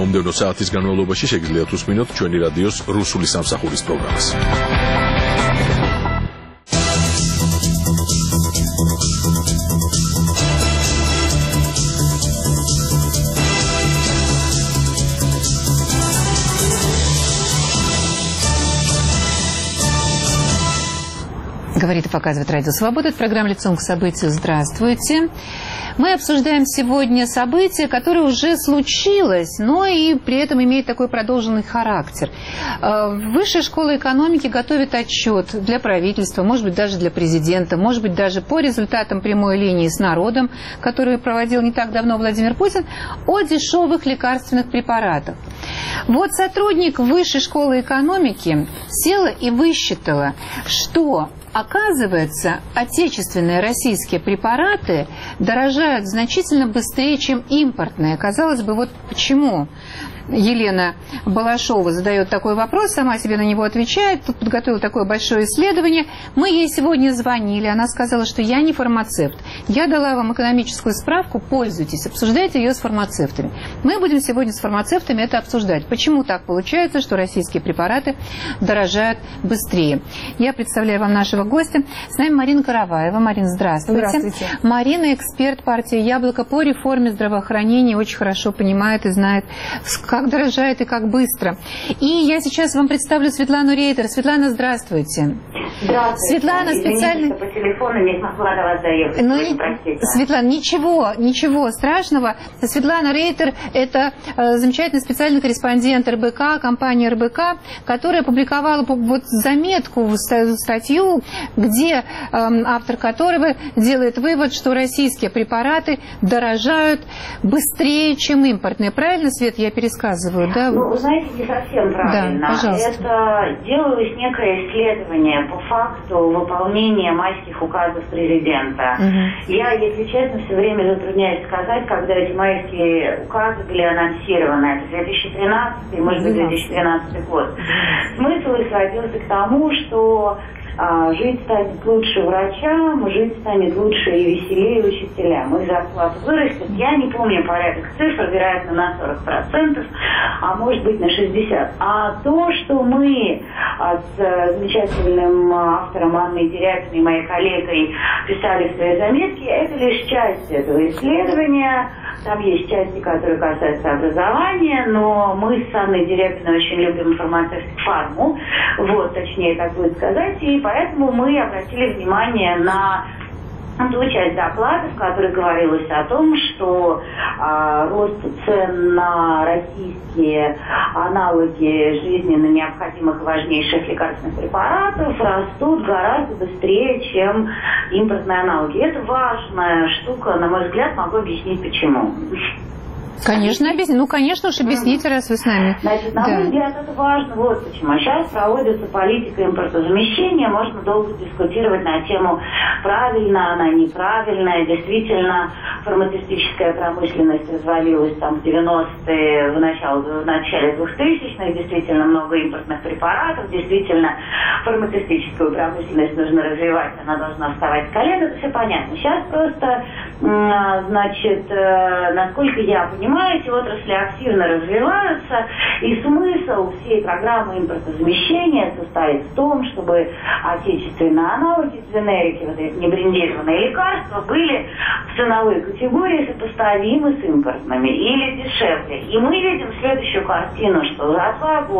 მომდევნო საათის განმავლობაში შეგიძლიათ უსმინოთ ჩვენი რადიოს რუსული სამსახურის პროგრამას. Говорит и показывает Радио Свобода. Это программа «Лицом к событию». Здравствуйте. Мы обсуждаем сегодня событие, которое уже случилось, но и при этом имеет такой продолженный характер. Высшая школа экономики готовит отчет для правительства, может быть, даже для президента, может быть, даже по результатам прямой линии с народом, которую проводил не так давно Владимир Путин, о дешевых лекарственных препаратах. Вот сотрудник Высшей школы экономики села и высчитала, что, оказывается, отечественные российские препараты дорожают значительно быстрее, чем импортные. Казалось бы, вот почему Елена Балашова задает такой вопрос, сама себе на него отвечает, тут подготовила такое большое исследование. Мы ей сегодня звонили, она сказала, что я не фармацевт. Я дала вам экономическую справку, пользуйтесь, обсуждайте ее с фармацевтами. Мы будем сегодня с фармацевтами это обсуждать. Почему так получается, что российские препараты дорожают быстрее? Я представляю вам нашего гостя. С нами Марина Караваева. Марина, здравствуйте. Здравствуйте. Марина, эксперт партии «Яблоко» по реформе здравоохранения, очень хорошо понимает и знает, как дорожает и как быстро. И я сейчас вам представлю Светлану Рейтер. Светлана, здравствуйте. Здравствуйте. Светлана, специально... по телефону не смогла до вас заехать. Светлана, ничего страшного. Светлана Рейтер – это замечательный специальный корреспондент РБК, компания РБК, которая опубликовала вот заметку, статью, где автор которого делает вывод, что российские препараты дорожают быстрее, чем импортные. Правильно, Свет, я пересказываю? Да? Ну, вы знаете, не совсем правильно. Да, пожалуйста. Это делалось некое исследование по факту выполнения майских указов президента. Я, если честно, все время затрудняюсь сказать, когда эти майские указы были анонсированы. Это 2013, может быть, 2012 год. Смысл сводился к тому, что жить станет лучше врачам, жить станет лучше и веселее учителям. Их зарплата вырастет. Я не помню порядок цифр, вероятно, на 40%, а может быть на 60%. А то, что мы с замечательным автором Анной Дерябиной, моей коллегой, писали в своей заметке, это лишь часть этого исследования. Там есть части, которые касаются образования, но мы с Анной Дерябиной очень любим фармацевтику, фарму, вот, точнее так будет сказать, и поэтому мы обратили внимание на ту часть доклада, в которой говорилось о том, что рост цен на российские аналоги жизненно необходимых и важнейших лекарственных препаратов растут гораздо быстрее, чем импортные аналоги. Это важная штука, на мой взгляд, могу объяснить почему. Конечно, объясните. Ну, конечно уж, объясните, раз вы с нами. Значит, на мой взгляд, это важно. Вот почему. Сейчас проводится политика импортозамещения. Можно долго дискутировать на тему, правильно она, неправильная. Действительно, фармацевтическая промышленность развалилась там в 90-е, в начале 2000-х. Действительно, много импортных препаратов. Действительно, фармацевтическую промышленность нужно развивать. Она должна вставать с колен. Это все понятно. Сейчас просто, значит, насколько я понимаю, эти отрасли активно развиваются, и смысл всей программы импортозамещения состоит в том, чтобы отечественные аналоги, дженерики, вот эти небрендированные лекарства, были в ценовой категории сопоставимы с импортными или дешевле. И мы видим следующую картину, что за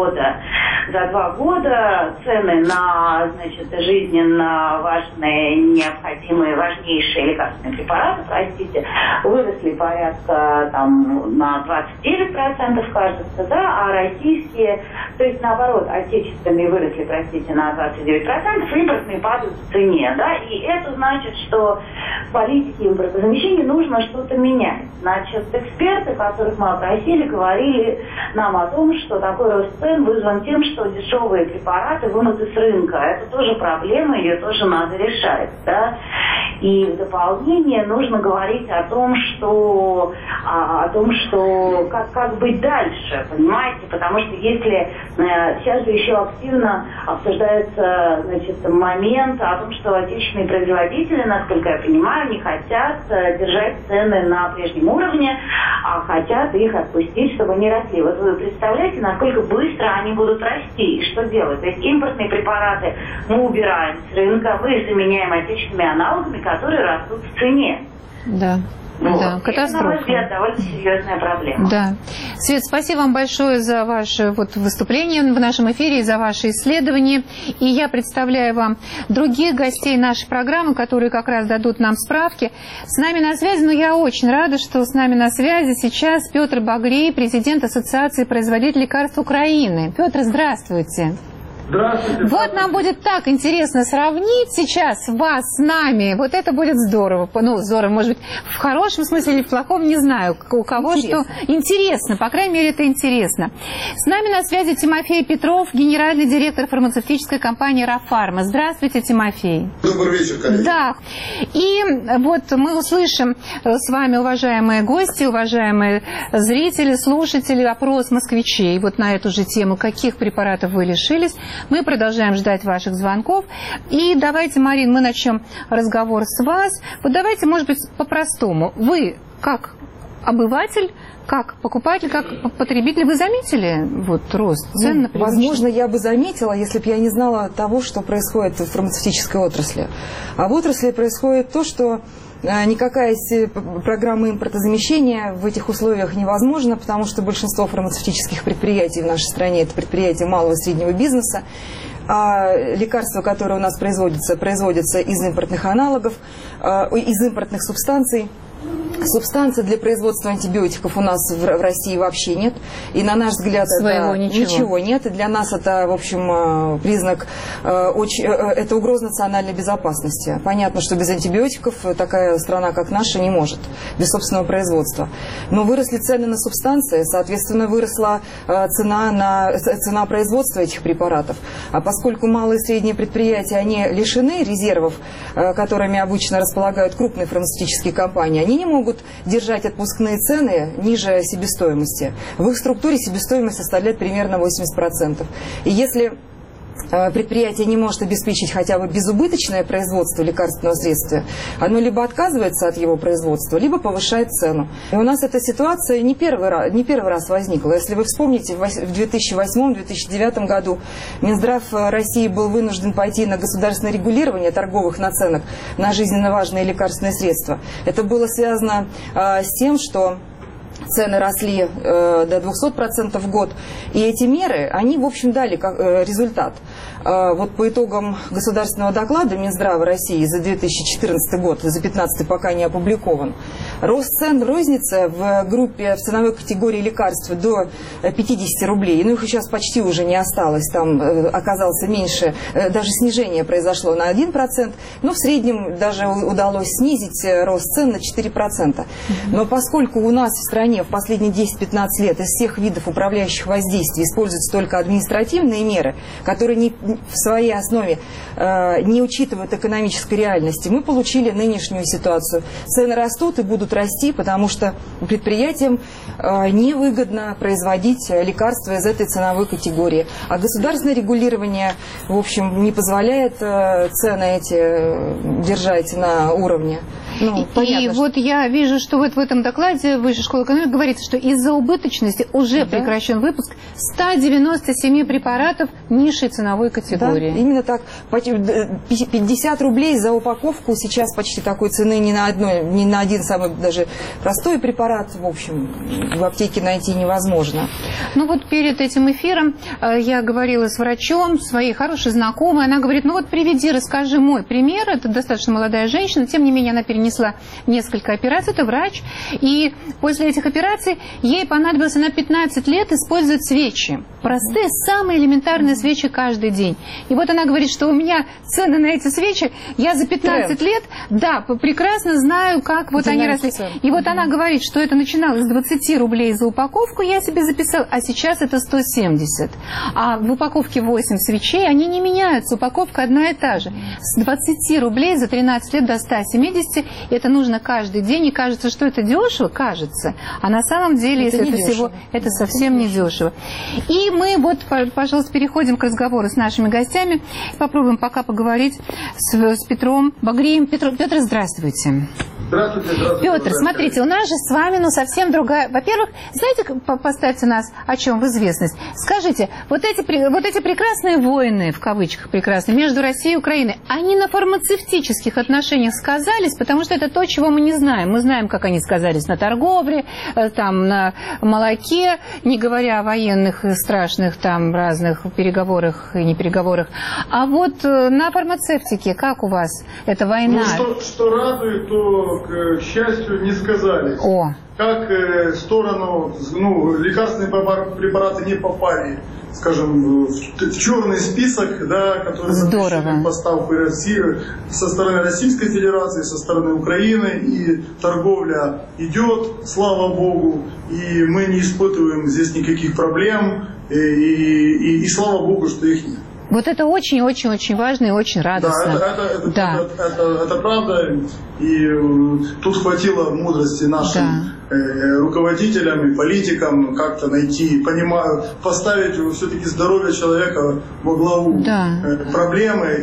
2 года цены на, значит, жизненно важные, необходимые, важнейшие лекарственные препараты, простите, выросли порядка там на 29%, кажется, да, а российские, то есть наоборот, отечественные выросли, простите, на 29%, импортные падают в цене, да, и это значит, что в политике импортозамещения нужно что-то менять. Значит, эксперты, которых мы опросили, говорили нам о том, что такой рост цен вызван тем, что дешевые препараты вынуты с рынка. Это тоже проблема, ее тоже надо решать, да. И в дополнение нужно говорить о том, что как быть дальше, понимаете, потому что если сейчас же еще активно обсуждается, значит, момент о том, что отечественные производители, насколько я понимаю, не хотят держать цены на прежнем уровне, а хотят их отпустить, чтобы не росли. Вот вы представляете, насколько быстро они будут расти и что делать? То есть импортные препараты мы убираем с рынка, мы заменяем отечественными аналогами, которые растут в цене. Да. Вот. Да, катастрофа. Это, на мой взгляд, довольно серьезная проблема. Да. Свет, спасибо вам большое за ваше выступление в нашем эфире и за ваши исследования. И я представляю вам других гостей нашей программы, которые как раз дадут нам справки. С нами на связи, но я очень рада, что с нами на связи сейчас Петр Багрей, президент Ассоциации производителей лекарств Украины. Петр, здравствуйте. Здравствуйте. Вот нам будет так интересно сравнить сейчас вас с нами. Вот это будет здорово. Ну, здорово, может быть, в хорошем смысле или в плохом, не знаю. У кого интересно. Что интересно. По крайней мере, это интересно. С нами на связи Тимофей Петров, генеральный директор фармацевтической компании «Рафарма». Здравствуйте, Тимофей. Добрый вечер, коллеги. Да. И вот мы услышим с вами, уважаемые гости, уважаемые зрители, слушатели, опрос москвичей вот на эту же тему, каких препаратов вы лишились. Мы продолжаем ждать ваших звонков. И давайте, Марин, мы начнем разговор с вас. Вот давайте, может быть, по-простому. Вы, как обыватель, как покупатель, как потребитель, вы заметили вот рост цен, например? Возможно, я бы заметила, если бы я не знала того, что происходит в фармацевтической отрасли. А в отрасли происходит то, что никакая программа импортозамещения в этих условиях невозможна, потому что большинство фармацевтических предприятий в нашей стране – это предприятия малого и среднего бизнеса. А лекарства, которые у нас производятся из импортных аналогов, из импортных субстанций. Субстанций для производства антибиотиков у нас в России вообще нет. И на наш взгляд это ничего нет. И для нас это, в общем, признак, это угроза национальной безопасности. Понятно, что без антибиотиков такая страна, как наша, не может. Без собственного производства. Но выросли цены на субстанции, соответственно, выросла цена производства этих препаратов. А поскольку малые и средние предприятия, они лишены резервов, которыми обычно располагают крупные фармацевтические компании, они не могут держать отпускные цены ниже себестоимости. В их структуре себестоимость составляет примерно 80%. И если предприятие не может обеспечить хотя бы безубыточное производство лекарственного средства, оно либо отказывается от его производства, либо повышает цену. И у нас эта ситуация не первый раз возникла. Если вы вспомните, в 2008-2009 году Минздрав России был вынужден пойти на государственное регулирование торговых наценок на жизненно важные лекарственные средства. Это было связано с тем, что цены росли до 200% в год. И эти меры, они, в общем, дали результат. Вот по итогам государственного доклада Минздрава России за 2014 год, за 2015 пока не опубликован, рост цен в рознице в группе, в ценовой категории лекарств до 50 рублей. Ну, их сейчас почти уже не осталось. Там оказалось меньше, даже снижение произошло на 1%. Но в среднем даже удалось снизить рост цен на 4%. Но поскольку у нас в стране в последние 10-15 лет из всех видов управляющих воздействий используются только административные меры, которые в своей основе не учитывают экономической реальности, мы получили нынешнюю ситуацию. Цены растут и будут расти, потому что предприятиям невыгодно производить лекарства из этой ценовой категории. А государственное регулирование, в общем, не позволяет цены эти держать на уровне. Ну, понятно, и вот я вижу, что вот в этом докладе Высшей школы экономики говорится, что из-за убыточности уже прекращен выпуск 197 препаратов низшей ценовой категории. Да, именно так. 50 рублей за упаковку сейчас почти такой цены ни на один самый даже простой препарат, в общем, в аптеке найти невозможно. Ну вот перед этим эфиром я говорила с врачом, своей хорошей знакомой, она говорит, ну вот приведи, расскажи мой пример, это достаточно молодая женщина, тем не менее она перенесла несколько операций, это врач, и после этих операций ей понадобилось на 15 лет использовать свечи. Простые, самые элементарные свечи каждый день. И вот она говорит, что у меня цены на эти свечи, я за 15 лет, да, прекрасно знаю, как вот они росли. И вот она говорит, что это начиналось с 20 рублей за упаковку, я себе записала, а сейчас это 170. А в упаковке 8 свечей, они не меняются, упаковка одна и та же. С 20 рублей за 13 лет до 170, это нужно каждый день, и кажется, что это дешево, кажется. А на самом деле, если это всего, это совсем не дешево. И мы вот, пожалуйста, переходим к разговору с нашими гостями. Попробуем пока поговорить с Петром Багреем. Петр, здравствуйте. Здравствуйте, здравствуйте. Петр, смотрите, у нас же с вами, ну, совсем другая... Во-первых, знаете, поставьте нас о чем в известность. Скажите, вот эти прекрасные войны, в кавычках прекрасные, между Россией и Украиной, они на фармацевтических отношениях сказались, потому что это то, чего мы не знаем. Мы знаем, как они сказались на торговле, там, на молоке, не говоря о военных страшных там разных переговорах и не переговорах. А вот на фармацевтике, как у вас эта война? Ну, что радует, то, к счастью, не сказали. Как в сторону, ну, лекарственные препараты не попали, скажем, в черный список, да, который запрещен поставку со стороны Российской Федерации, со стороны Украины, и торговля идет, слава Богу, и мы не испытываем здесь никаких проблем, и слава Богу, что их нет. Вот это очень-очень-очень важно и очень радостно. Да, это правда. И тут хватило мудрости нашим руководителям и политикам как-то найти, поставить все-таки здоровье человека во главу проблемы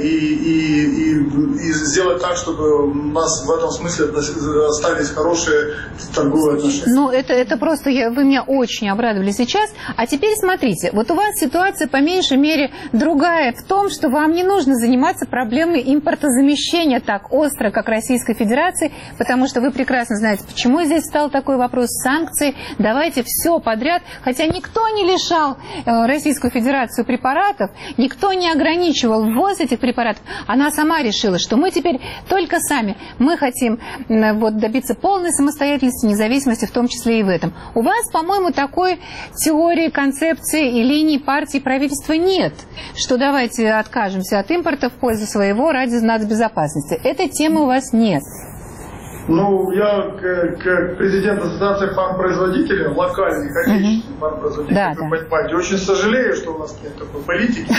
и сделать так, чтобы у нас в этом смысле остались хорошие торговые отношения. Ну, это просто, вы меня очень обрадовали сейчас. А теперь смотрите, вот у вас ситуация по меньшей мере другая в том, что вам не нужно заниматься проблемой импортозамещения так остро, как Российской Федерации, потому что вы прекрасно знаете, почему здесь стал такой вопрос санкций. Давайте все подряд. Хотя никто не лишал Российскую Федерацию препаратов, никто не ограничивал ввоз этих препаратов. Она сама решила, что мы теперь только сами. Мы хотим вот добиться полной самостоятельности, независимости, в том числе и в этом. У вас, по-моему, такой теории, концепции и линии партии правительства нет, что давайте откажемся от импорта в пользу своего ради нацбезопасности. Этой темы у вас нет. Ну, я как президент Ассоциации фармпроизводителей, локальных, отечественных фармпроизводителей, вы понимаете, очень сожалею, что у нас нет такой политики.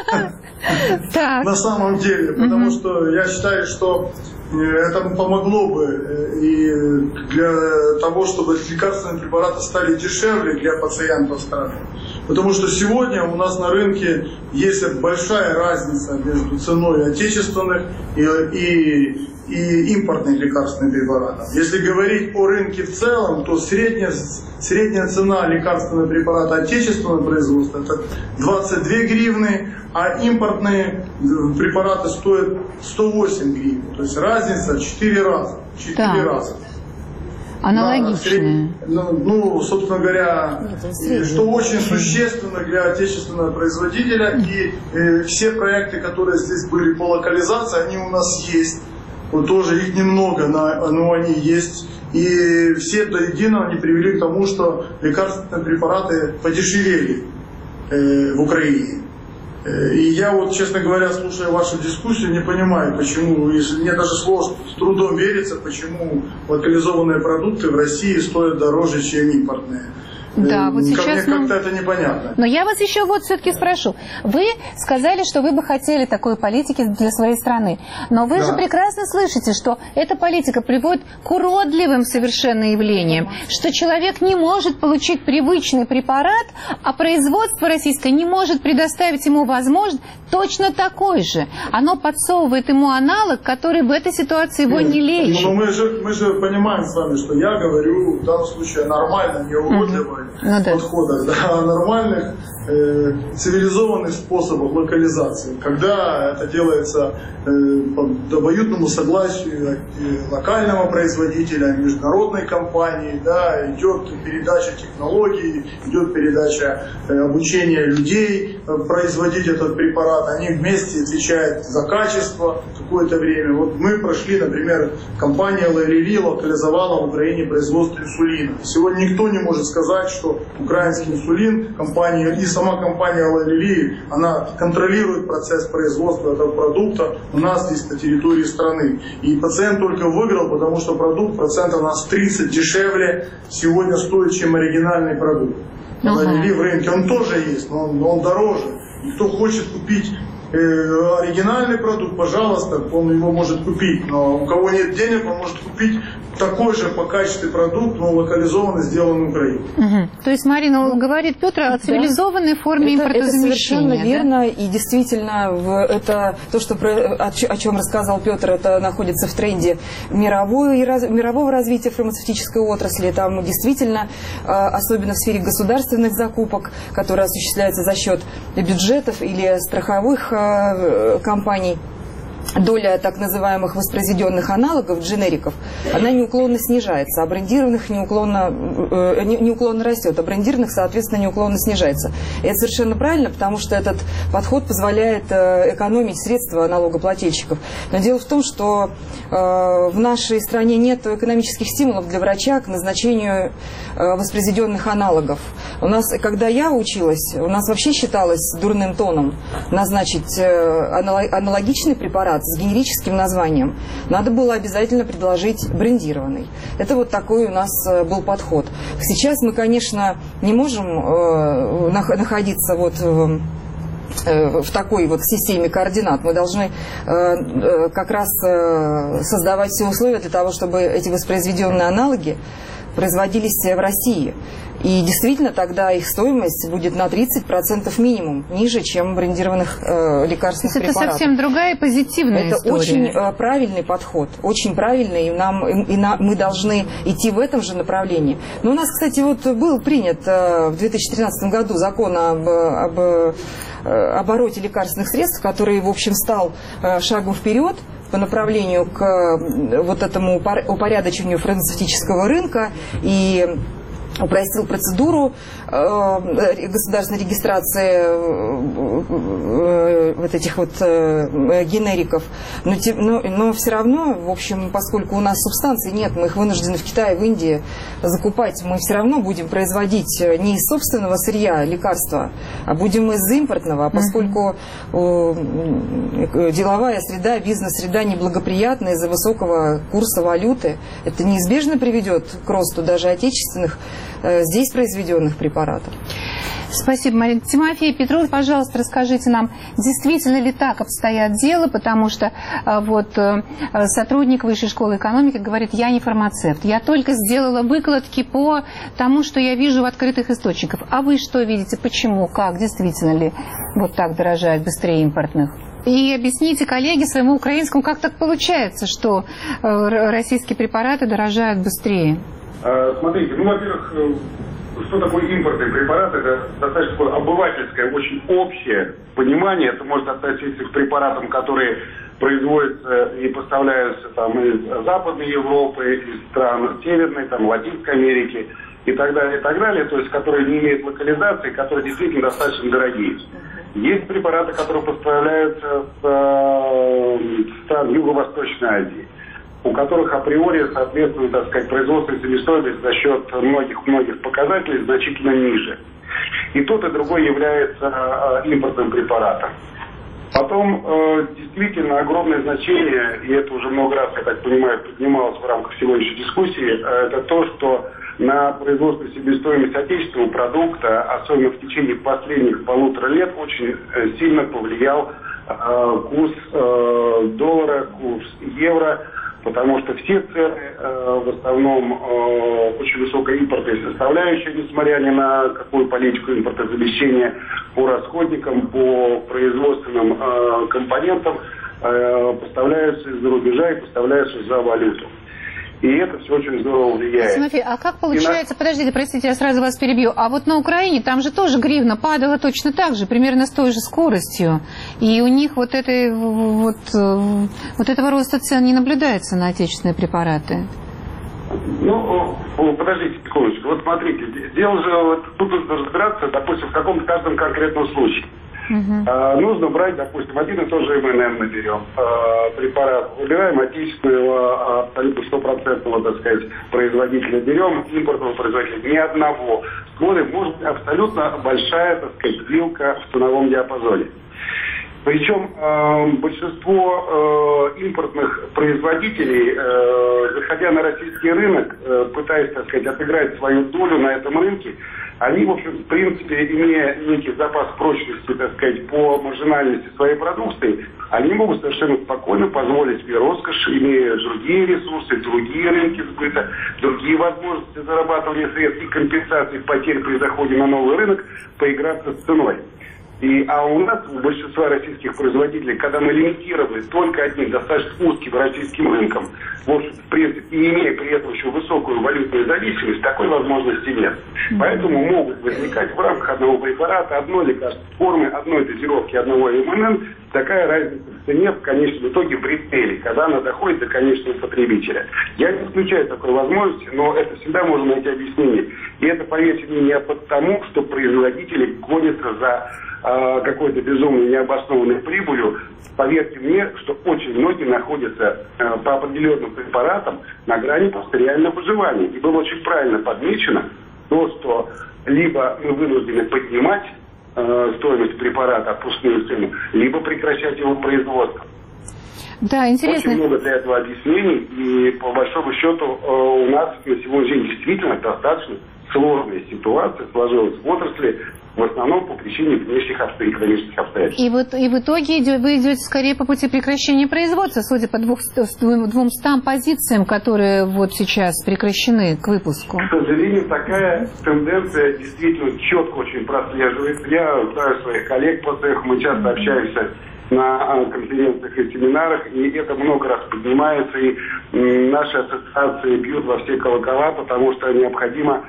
На самом деле, потому что я считаю, что это помогло бы и для того, чтобы лекарственные препараты стали дешевле для пациентов страны. Потому что сегодня у нас на рынке есть большая разница между ценой отечественных и импортных лекарственных препаратов. Если говорить о рынке в целом, то средняя цена лекарственного препарата отечественного производства это 22 гривны, а импортные препараты стоят 108 гривен. То есть разница в 4 раза. 4 раза. Аналогичная. Ну, собственно говоря, что очень существенно для отечественного производителя. И все проекты, которые здесь были по локализации, они у нас есть. Вот тоже их немного, но они есть. И все до единого они привели к тому, что лекарственные препараты подешевели в Украине. И я вот, честно говоря, слушая вашу дискуссию, не понимаю, почему, если мне даже сложно, с трудом верится, почему локализованные продукты в России стоят дороже, чем импортные. Да, вот сейчас мне как-то это непонятно. Но я вас еще вот все-таки спрошу. Вы сказали, что вы бы хотели такой политики для своей страны. Но вы же прекрасно слышите, что эта политика приводит к уродливым совершенно явлениям. Что человек не может получить привычный препарат, а производство российское не может предоставить ему возможность точно такой же. Оно подсовывает ему аналог, который в этой ситуации его не лечит. Но мы же понимаем с вами, что я говорю в данном случае о нормальном, не уродливом подходах, о нормальных цивилизованных способах локализации. Когда это делается по обоюдному согласию локального производителя, международной компании, да, идет передача технологий, идет передача обучения людей производить этот препарат, они вместе отвечают за качество какое-то время. Вот мы прошли, например, компания Лайлили локализовала в Украине производство инсулина. Сегодня никто не может сказать, что украинский инсулин, компания и сама компания Лайлили, она контролирует процесс производства этого продукта у нас здесь на территории страны. И пациент только выиграл, потому что продукт процентов на 30 дешевле сегодня стоит, чем оригинальный продукт. Лайлили в рынке, он тоже есть, но он дороже. И кто хочет купить оригинальный продукт, пожалуйста, он его может купить. Но у кого нет денег, он может купить такой же по качеству продукт, но локализованно сделан в Украине. То есть, Марина, говорит Петр о цивилизованной форме импортозамещения. Это совершенно верно. И действительно, это то, о чем рассказал Петр, это находится в тренде мирового развития фармацевтической отрасли. Там действительно, особенно в сфере государственных закупок, которые осуществляются за счет бюджетов или страховых компаний, доля так называемых воспроизведенных аналогов, дженериков, она неуклонно снижается, а брендированных неуклонно растет, а брендированных, соответственно, неуклонно снижается. И это совершенно правильно, потому что этот подход позволяет экономить средства налогоплательщиков. Но дело в том, что в нашей стране нет экономических стимулов для врача к назначению воспроизведенных аналогов. У нас, когда я училась, у нас вообще считалось дурным тоном назначить аналогичный препарат с генерическим названием. Надо было обязательно предложить брендированный. Это вот такой у нас был подход. Сейчас мы, конечно, не можем находиться вот в такой вот системе координат. Мы должны как раз создавать все условия для того, чтобы эти воспроизведенные аналоги производились в России. И действительно тогда их стоимость будет на 30% минимум ниже, чем брендированных лекарственных препаратов. Это совсем другая позитивная история. Это очень правильный подход, очень правильный, и мы должны идти в этом же направлении. Но у нас, кстати, вот был принят в 2013 году закон об обороте лекарственных средств, который, в общем, стал шагом вперед по направлению к вот этому упорядочению фармацевтического рынка и упростил процедуру государственной регистрации вот этих вот генериков. Но все равно, в общем, поскольку у нас субстанций нет, мы их вынуждены в Китае, в Индии закупать, мы все равно будем производить не из собственного сырья лекарства, а будем из импортного. А поскольку деловая среда, бизнес-среда неблагоприятна из-за высокого курса валюты, это неизбежно приведет к росту даже отечественных здесь произведенных препаратов. Спасибо, Марина. Тимофей Петров, пожалуйста, расскажите нам, действительно ли так обстоят дела, потому что вот сотрудник Высшей школы экономики говорит, я не фармацевт, я только сделала выкладки по тому, что я вижу в открытых источниках. А вы что видите, почему, как, действительно ли вот так дорожают быстрее импортных? И объясните коллеге своему украинскому, как так получается, что российские препараты дорожают быстрее? Смотрите, во-первых, что такое импортный препарат? Это достаточно такое обывательское, очень общее понимание. Это может относиться к препаратам, которые производятся и поставляются там из Западной Европы, из стран Северной, там, Латинской Америки и так далее, и так далее. То есть, которые не имеют локализации, которые действительно достаточно дорогие. Есть препараты, которые поставляются с стран Юго-Восточной Азии, у которых априори, соответственно, так сказать, производственная себестоимость за счет многих показателей значительно ниже. И тот, и другой является импортным препаратом. Потом, действительно, огромное значение, и это уже много раз, я так понимаю, поднималось в рамках сегодняшней дискуссии, это то, что на производственную себестоимость отечественного продукта, особенно в течение последних 1,5 лет, очень сильно повлиял курс доллара, курс евро, потому что все цены в основном очень высокая импортная составляющая, несмотря ни на какую политику импортозамещения по расходникам, по производственным компонентам, поставляются из-за рубежа и поставляются за валюту. И это все очень здорово влияет. Тимофей, а как получается, подождите, простите, я сразу вас перебью, а вот на Украине там же тоже гривна падала точно так же, примерно с той же скоростью, и у них вот этого роста цен не наблюдается на отечественные препараты. Ну, подождите секундочку, вот смотрите, дело же, вот, тут нужно разбираться, допустим, в каком-то каждом конкретном случае. Нужно брать, допустим, один и тот же МНМ мы берем, препарат, выбираем отечественного, абсолютно стопроцентного, так сказать, производителя берем, импортного производителя, ни одного. Смотрим, может быть абсолютно большая, так сказать, вилка в ценовом диапазоне. Причем большинство импортных производителей, заходя на российский рынок, пытаясь, так сказать, отыграть свою долю на этом рынке, они, в общем, в принципе, имея некий запас прочности, так сказать, по маржинальности своей продукции, они могут совершенно спокойно позволить себе роскошь, имея другие ресурсы, другие рынки сбыта, другие возможности зарабатывания средств и компенсации потерь при заходе на новый рынок, поиграться с ценой. А у нас, у большинства российских производителей, когда мы лимитированы только одним достаточно узким российским рынком, в общем, в принципе, и имея при этом еще высокую валютную зависимость, такой возможности нет. Поэтому могут возникать в рамках одного препарата, одной лекарственной формы, одной дозировки, одного МНН, такая разница в цене в конечном итоге в ритейле, когда она доходит до конечного потребителя. Я не исключаю такой возможности, но это всегда можно найти объяснение. И это, поверьте мне, не потому, что производители гонятся за какой-то безумной необоснованной прибылью. Поверьте мне, что очень многие находятся по определенным препаратам на грани просто реального выживания. И было очень правильно подмечено то, что либо мы вынуждены поднимать стоимость препарата, отпускную цену, либо прекращать его производство. Да, интересно. Очень много для этого объяснений, и по большому счету у нас на сегодняшний день действительно достаточно сложная ситуация сложилась в отрасли, в основном по причине внешних экономических обстоятельств. И в итоге вы идете скорее по пути прекращения производства, судя по 200 позициям, которые вот сейчас прекращены к выпуску. К сожалению, такая тенденция действительно четко очень прослеживается. Я знаю своих коллег по цеху, мы часто общаемся на конференциях и семинарах, и это много раз поднимается, и наши ассоциации бьют во все колокола, потому что необходимо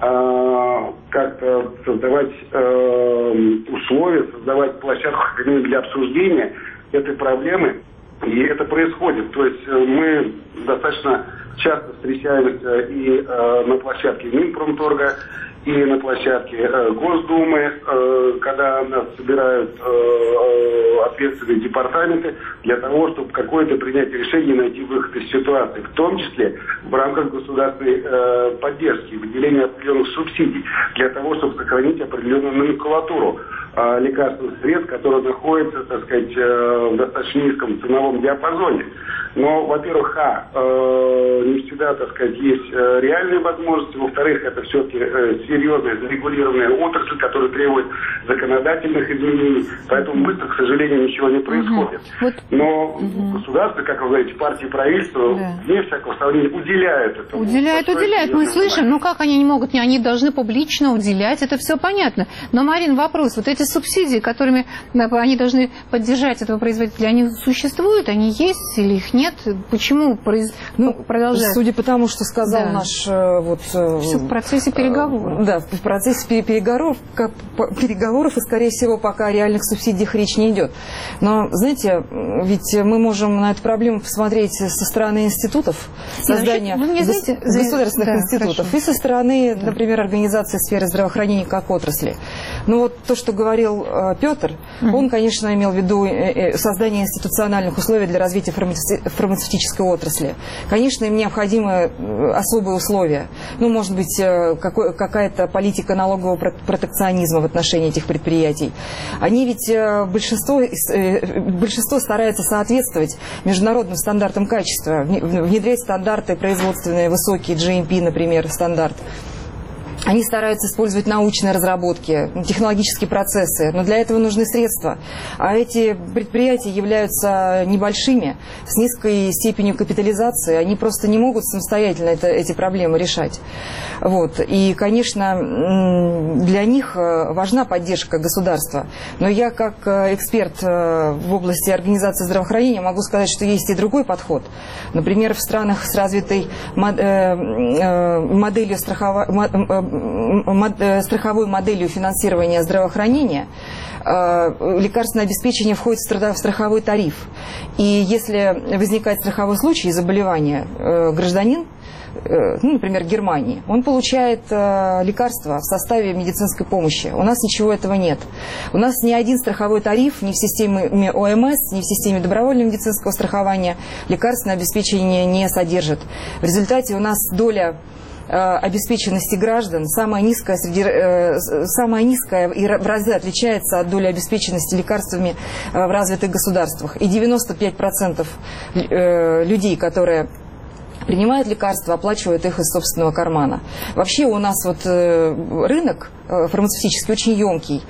как-то создавать условия, создавать площадку для обсуждения этой проблемы, и это происходит. То есть мы достаточно часто встречаемся и на площадке Минпромторга, и на площадке Госдумы, когда нас собирают ответственные департаменты для того, чтобы какое-то принять решение и найти выход из ситуации, в том числе в рамках государственной поддержки, выделения определенных субсидий, для того, чтобы сохранить определенную номенклатуру лекарственных средств, которые находятся, так сказать, в достаточно низком ценовом диапазоне. Но, во-первых, не всегда, так сказать, есть реальные возможности, во-вторых, это все-таки серьезная зарегулированная отрасль, которая требует законодательных изменений, поэтому быстро, к сожалению, ничего не происходит. Но государство, как вы говорите, партии и правительство, вне всякого сомнения, уделяют этому. Уделяют. Мы слышим, ну как они не могут, они должны публично уделять, это все понятно. Но, Марин, вопрос, вот эти субсидии, которыми они должны поддержать этого производителя, они существуют, они есть или их нет? Почему продолжают? Судя по тому, что сказал наш... Все в процессе переговоров. Да, в процессе переговоров, и, скорее всего, пока о реальных субсидиях речь не идет. Но, знаете, ведь мы можем на эту проблему посмотреть со стороны институтов, создания государственных институтов, и со стороны, например, организации сферы здравоохранения как отрасли. Ну вот то, что говорил Петр, он, конечно, имел в виду создание институциональных условий для развития фармацевтической отрасли. Конечно, им необходимы особые условия. Ну, может быть, какая-то политика налогового протекционизма в отношении этих предприятий. Они ведь, большинство старается соответствовать международным стандартам качества, внедрять стандарты производственные, высокие, GMP, например, стандарт. Они стараются использовать научные разработки, технологические процессы, но для этого нужны средства. А эти предприятия являются небольшими, с низкой степенью капитализации, они просто не могут самостоятельно эти проблемы решать. Вот. И, конечно, для них важна поддержка государства. Но я, как эксперт в области организации здравоохранения, могу сказать, что есть и другой подход. Например, в странах с развитой моделью страховой моделью финансирования здравоохранения лекарственное обеспечение входит в страховой тариф. И если возникает страховой случай заболевания, гражданин, ну, например, Германии, он получает лекарства в составе медицинской помощи. У нас ничего этого нет. У нас ни один страховой тариф ни в системе ОМС, ни в системе добровольного медицинского страхования лекарственное обеспечение не содержит. В результате у нас доля обеспеченности граждан самая низкая и в разы отличается от доли обеспеченности лекарствами в развитых государствах. И 95% людей, которые принимают лекарства, оплачивают их из собственного кармана. Вообще у нас вот рынок фармацевтический очень емкий.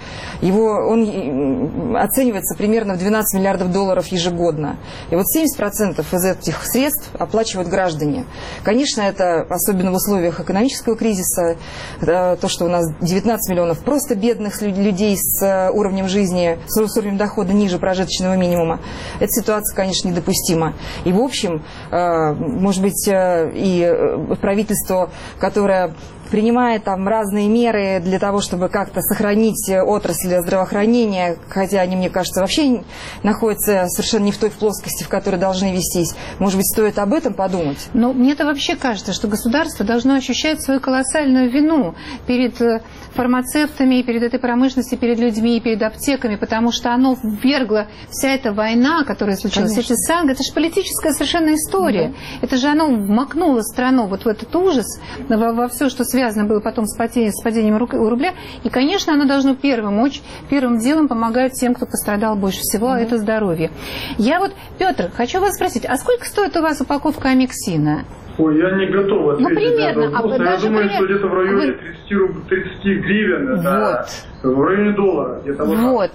Он оценивается примерно в 12 миллиардов долларов ежегодно. И вот 70% из этих средств оплачивают граждане. Конечно, это особенно в условиях экономического кризиса, то, что у нас 19 миллионов просто бедных людей с уровнем жизни, с уровнем дохода ниже прожиточного минимума. Эта ситуация, конечно, недопустима. И, в общем, может быть, и правительство, которое принимает там разные меры для того, чтобы как-то сохранить отрасль здравоохранения, хотя они, мне кажется, вообще находятся совершенно не в той плоскости, в которой должны вестись. Может быть, стоит об этом подумать? Но мне-то вообще кажется, что государство должно ощущать свою колоссальную вину перед фармацевтами, перед этой промышленностью, перед людьми, перед аптеками, потому что оно ввергло, вся эта война, которая случилась, эти санкции, это же политическая совершенно история. Да. Это же оно вмакнуло страну вот в этот ужас, во все, что связано было потом с падением рубля. И, конечно, оно должно первым делом помогать тем, кто пострадал больше всего, а это здоровье. Я вот, Петр, хочу вас спросить, а сколько стоит у вас упаковка амексина? Ой, я не готов ответить. Ну, примерно. Я думаю, что где-то в районе 30 гривен. Вот. Это в районе доллара. Вот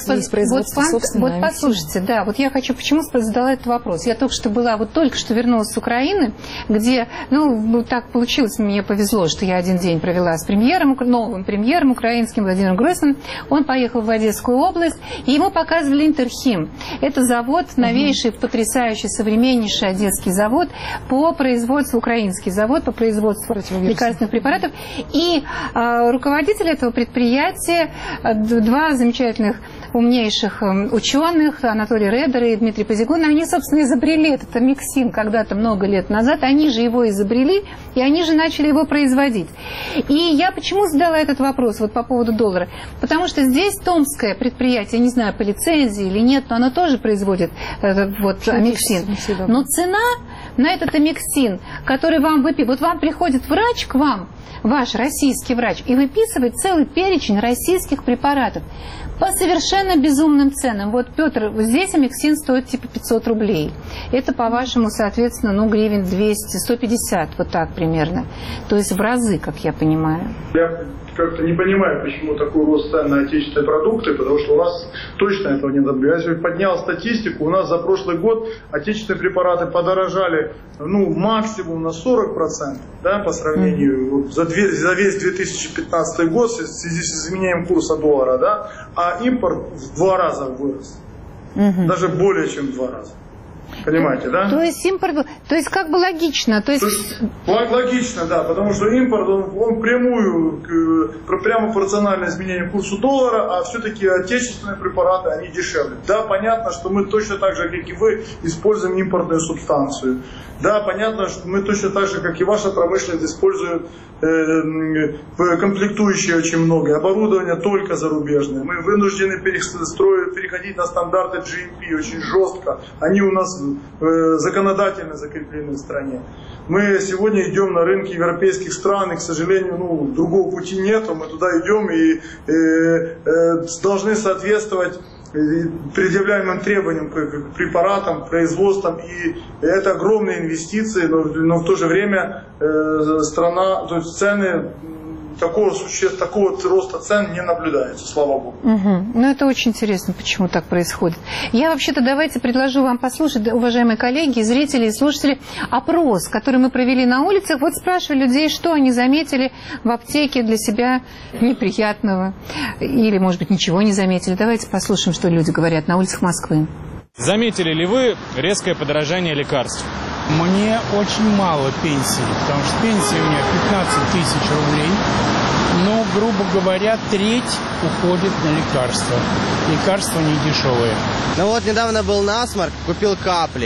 послушайте, да, вот я хочу, почему задала этот вопрос. Я только что вернулась с Украины, где, так получилось, мне повезло, что я один день провела с новым премьером украинским Владимиром Гройсманом. Он поехал в Одесскую область, и ему показывали Интерхим. Это завод, новейший, потрясающий, современнейший одесский завод по производству, украинский завод по производству лекарственных препаратов. И руководитель этого предприятия, два замечательных, умнейших ученых, Анатолий Редер и Дмитрий Позигун, они, собственно, изобрели этот амексин когда-то много лет назад. Они же его изобрели, и они же начали его производить. И я почему задала этот вопрос вот по поводу доллара? Потому что здесь томское предприятие, не знаю, по лицензии или нет, но оно тоже производит амексин. Но цена на этот амексин, который вам выписывает, вот вам приходит врач к вам, ваш российский врач, и выписывает целый перечень российских препаратов по совершенно безумным ценам. Вот, Петр, здесь амексин стоит типа 500 рублей. Это, по-вашему, соответственно, гривен 200, 150, вот так примерно. То есть в разы, как я понимаю. Я как-то не понимаю, почему такой рост цен на отечественные продукты, потому что у нас точно этого не наблюдается. Я поднял статистику, у нас за прошлый год отечественные препараты подорожали максимум на 40%, да, по сравнению за весь 2015 год в связи с изменением курса доллара, да, а импорт в 2 раза вырос. Даже более чем в 2 раза. Понимаете, да? То есть импорт, то есть как бы логично, логично, да, потому что импорт, он прямо пропорционально изменению курсу доллара, а все-таки отечественные препараты, они дешевле. Да, понятно, что мы точно так же, как и вы, используем импортную субстанцию. Да, понятно, что мы точно так же, как и ваша промышленность, используем комплектующие очень много, оборудование только зарубежное. Мы вынуждены переходить на стандарты GMP очень жестко. Они у нас законодательно закреплены в стране. Мы сегодня идем на рынки европейских стран, и, к сожалению, другого пути нету. Мы туда идем и должны соответствовать предъявляемым требованиям к препаратам, производствам, и это огромные инвестиции, но в то же время страна, то есть цены такого роста цен не наблюдается, слава богу. Это очень интересно, почему так происходит. Я вообще-то давайте предложу вам послушать, уважаемые коллеги, зрители и слушатели, опрос, который мы провели на улицах. Вот спрашивали людей, что они заметили в аптеке для себя неприятного, или, может быть, ничего не заметили. Давайте послушаем, что люди говорят на улицах Москвы. Заметили ли вы резкое подорожание лекарств? Мне очень мало пенсии, потому что пенсия у меня 15 тысяч рублей, но, грубо говоря, треть уходит на лекарства. Лекарства не дешевые. Недавно был насморк, купил капли.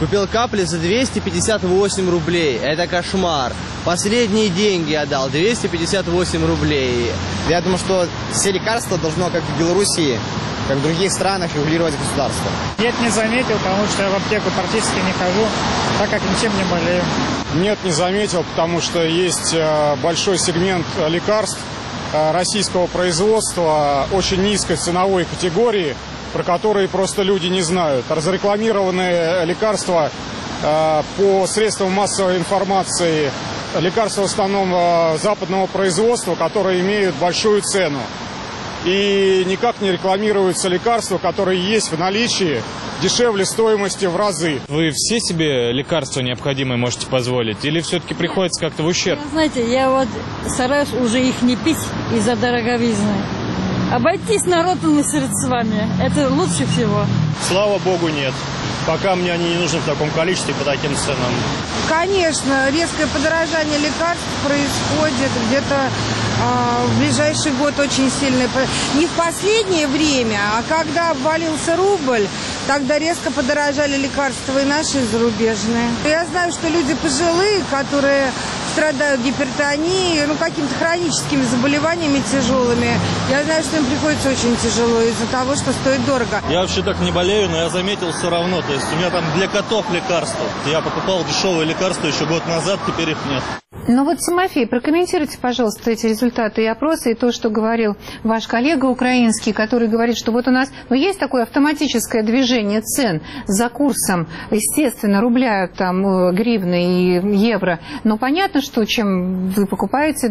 Купил капли за 258 рублей. Это кошмар. Последние деньги отдал, 258 рублей. Я думаю, что все лекарства должно, как в Белоруссии, как в других странах, регулировать государство. Нет, не заметил, потому что я в аптеку практически не хожу, так как ничем не болею. Нет, не заметил, потому что есть большой сегмент лекарств российского производства очень низкой ценовой категории, про которые просто люди не знают. Разрекламированные лекарства по средствам массовой информации, лекарства в основном западного производства, которые имеют большую цену. И никак не рекламируются лекарства, которые есть в наличии, дешевле стоимости в разы. Вы все себе лекарства необходимые можете позволить? Или все-таки приходится как-то в ущерб? Знаете, я вот стараюсь уже их не пить из-за дороговизны. Обойтись народными средствами – это лучше всего. Слава богу, нет. Пока мне они не нужны в таком количестве по таким ценам. Конечно, резкое подорожание лекарств происходит где-то в ближайший год очень сильное. Не в последнее время, а когда обвалился рубль, тогда резко подорожали лекарства и наши, и зарубежные. Я знаю, что люди пожилые, которые страдают гипертонией, какими-то хроническими заболеваниями тяжелыми. Я знаю, что им приходится очень тяжело из-за того, что стоит дорого. Я вообще так не болею, но я заметил все равно. То есть у меня там для котов лекарства. Я покупал дешевые лекарства еще год назад, теперь их нет. Ну вот, Тимофей, прокомментируйте, пожалуйста, эти результаты и опроса, и то, что говорил ваш коллега украинский, который говорит, что вот у нас есть такое автоматическое движение цен за курсом, естественно, рубля, там, гривны и евро, но понятно, что чем вы покупаете,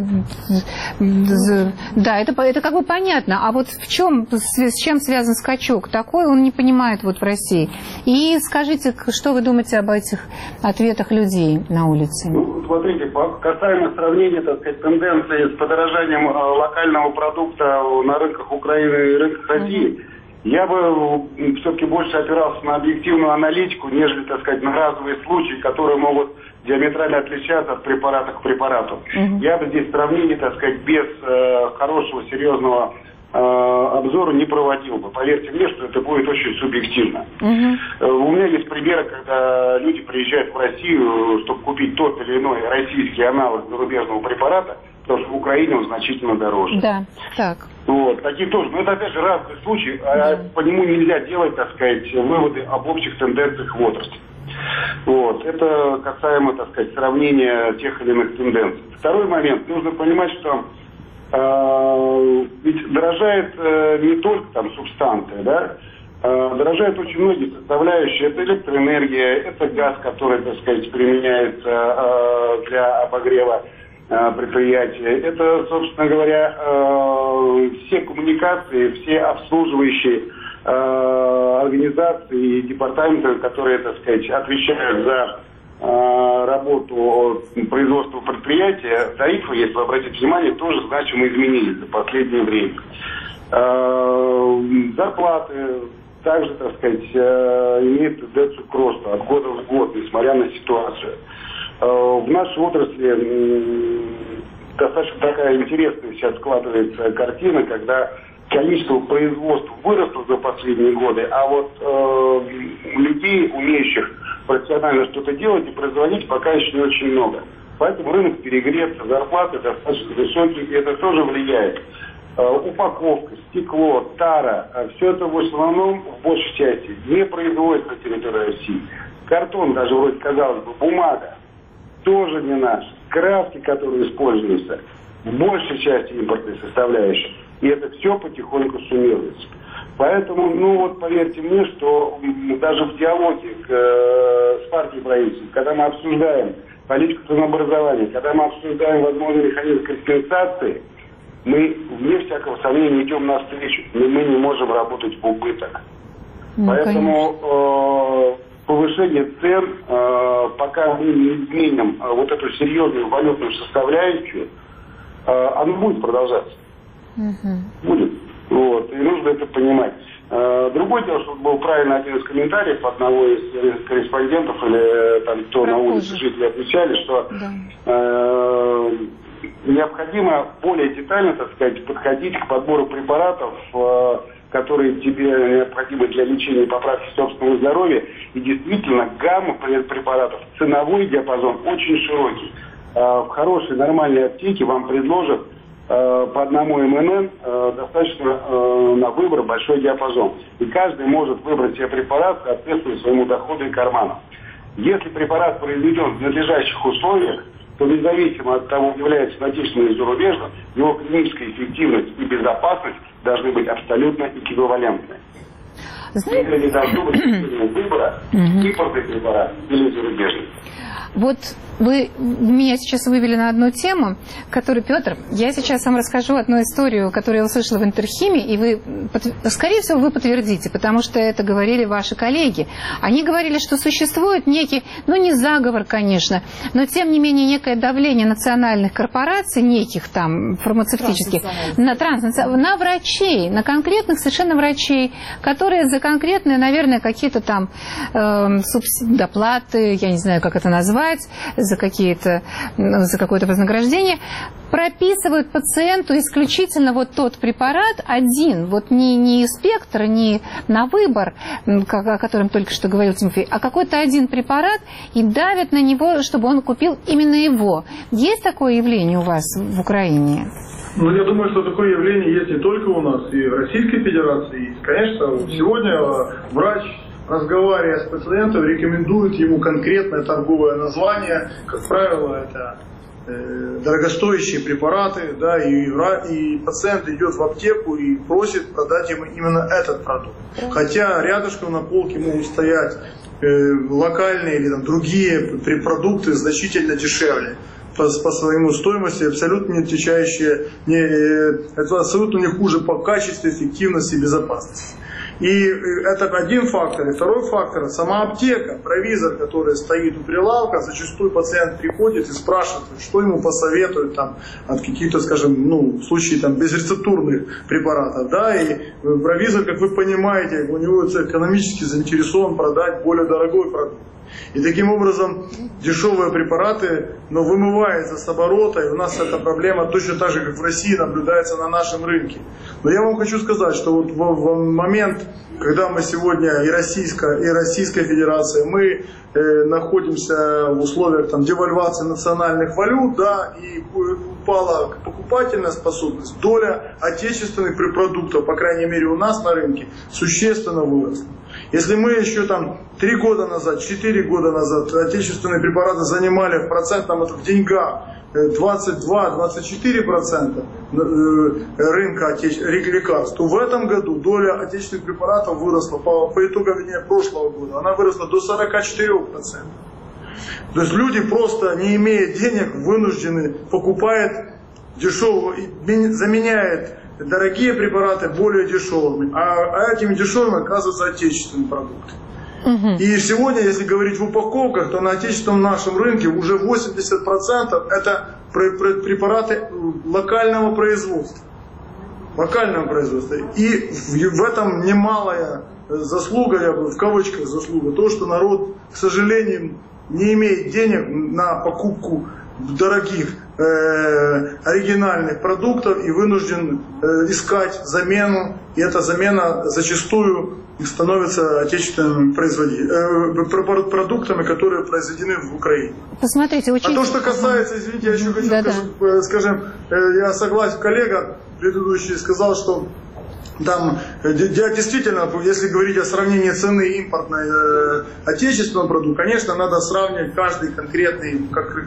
да, это как бы понятно, а вот с чем связан скачок такой, он не понимает вот в России. И скажите, что вы думаете об этих ответах людей на улице? Ну, смотрите, касаемо сравнения, так сказать, тенденции с подорожанием локального продукта на рынках Украины и рынках России, я бы все-таки больше опирался на объективную аналитику, нежели, так сказать, на разовые случаи, которые могут диаметрально отличаться от препарата к препарату. Я бы здесь сравнение, так сказать, без хорошего, серьезного обзора не проводил бы. Поверьте мне, что это будет очень субъективно. У меня есть примеры, когда люди приезжают в Россию, чтобы купить тот или иной российский аналог зарубежного препарата, потому что в Украине он значительно дороже. Да, так. Вот, такие тоже. Но это, опять же, разные случаи, а по нему нельзя делать, так сказать, выводы об общих тенденциях в отрасли. Вот. Это касаемо, так сказать, сравнения тех или иных тенденций. Второй момент. Нужно понимать, что ведь дорожает не только там субстанция, да, дорожают очень многие составляющие. Это электроэнергия, это газ, который, так сказать, применяется для обогрева предприятия. Это, собственно говоря, все коммуникации, все обслуживающие организации и департаменты, которые, так сказать, отвечают за работу производства предприятия, тарифы, если вы обратите внимание, тоже значимо изменились за последнее время. Зарплаты также, так сказать, имеют тенденцию к росту от года в год, несмотря на ситуацию. В нашей отрасли достаточно такая интересная сейчас складывается картина, когда количество производств выросло за последние годы, а вот людей, умеющих профессионально что-то делать и производить, пока еще не очень много. Поэтому рынок перегрет, зарплаты достаточно высокие, и это тоже влияет. Упаковка, стекло, тара, все это в основном, в большей части, не производится на территории России. Картон, даже вроде казалось бы, бумага, тоже не наш. Краски, которые используются, в большей части импортной составляющей. И это все потихоньку суммируется. Поэтому, поверьте мне, что даже в диалоге с партией правительства, когда мы обсуждаем политику ценообразования, когда мы обсуждаем возможный механизм компенсации, мы, вне всякого сомнения, идем навстречу, но мы не можем работать в убыток. Поэтому повышение цен, пока мы не изменим вот эту серьезную валютную составляющую, оно будет продолжаться. Будет. Вот. И нужно это понимать. Другое дело, что был правильно один из комментариев одного из корреспондентов или там кто на улице жители отвечали, что необходимо более детально, так сказать, подходить к подбору препаратов которые тебе необходимы для лечения и поправки собственного здоровья. И действительно, гамма препаратов, ценовой диапазон очень широкий. В хорошей, нормальной аптеке вам предложат по одному МНН достаточно на выбор большой диапазон. И каждый может выбрать себе препарат, соответствуя своему доходу и карману. Если препарат произведен в надлежащих условиях, то независимо от того, является он отечественным или зарубежным, его клиническая эффективность и безопасность должны быть абсолютно эквивалентны. Знаете, не должно быть выбора, импортный препарат или зарубежный. Вот вы меня сейчас вывели на одну тему, которую, Петр, я сейчас вам расскажу одну историю, которую я услышала в Интерхиме, и вы, скорее всего, вы подтвердите, потому что это говорили ваши коллеги. Они говорили, что существует некий, ну не заговор, конечно, но тем не менее некое давление национальных корпораций, неких там фармацевтических, на врачей, на конкретных совершенно врачей, которые за конкретные, наверное, какие-то там доплаты, я не знаю, как это назвать, за какое-то вознаграждение, прописывают пациенту исключительно вот тот препарат один, вот не спектр, не на выбор, о котором только что говорил Тимофей, а какой-то один препарат и давят на него, чтобы он купил именно его. Есть такое явление у вас в Украине? Ну, я думаю, что такое явление есть не только у нас, и в Российской Федерации. И, конечно, сегодня врач, разговаривая с пациентом, рекомендует ему конкретное торговое название. Как правило, это дорогостоящие препараты, да, и пациент идет в аптеку и просит продать ему именно этот продукт. Хотя рядышком на полке могут стоять локальные или там, другие продукты значительно дешевле по своему стоимости, абсолютно не отличающие, это абсолютно не хуже по качеству, эффективности и безопасности. И это один фактор. И второй фактор – сама аптека, провизор, который стоит у прилавка. Зачастую пациент приходит и спрашивает, что ему посоветуют там, от каких-то, скажем, в случае там, безрецептурных препаратов. Да? И провизор, как вы понимаете, у него экономически заинтересован продать более дорогой продукт. И таким образом дешевые препараты, но вымываются с оборота, и у нас эта проблема точно так же, как в России, наблюдается на нашем рынке. Но я вам хочу сказать, что вот в момент, когда мы сегодня и Российская Федерация, мы находимся в условиях там, девальвации национальных валют, да, и упала покупательная способность, доля отечественных продуктов, по крайней мере у нас на рынке, существенно выросла. Если мы еще там 3 года назад, 4 года назад отечественные препараты занимали в процентном, в деньгах 22-24% рынка лекарств, то в этом году доля отечественных препаратов выросла по итогам прошлого года, она выросла до 44%. То есть люди просто, не имея денег, вынуждены покупать дешевые, заменяют дорогие препараты более дешевыми, а этими дешевыми оказываются отечественные продукты. И сегодня, если говорить в упаковках, то на отечественном нашем рынке уже 80% это препараты локального производства. И в этом немалая заслуга, я бы в кавычках заслуга, то, что народ, к сожалению, не имеет денег на покупку дорогих оригинальных продуктов и вынужден искать замену. И эта замена зачастую становится отечественными продуктами, которые произведены в Украине. Посмотрите, очень... А то, что касается, извините, я еще хочу скажем, я согласен, коллега предыдущий сказал, что там, действительно, если говорить о сравнении цены импортной отечественного продукта, конечно, надо сравнивать каждый конкретную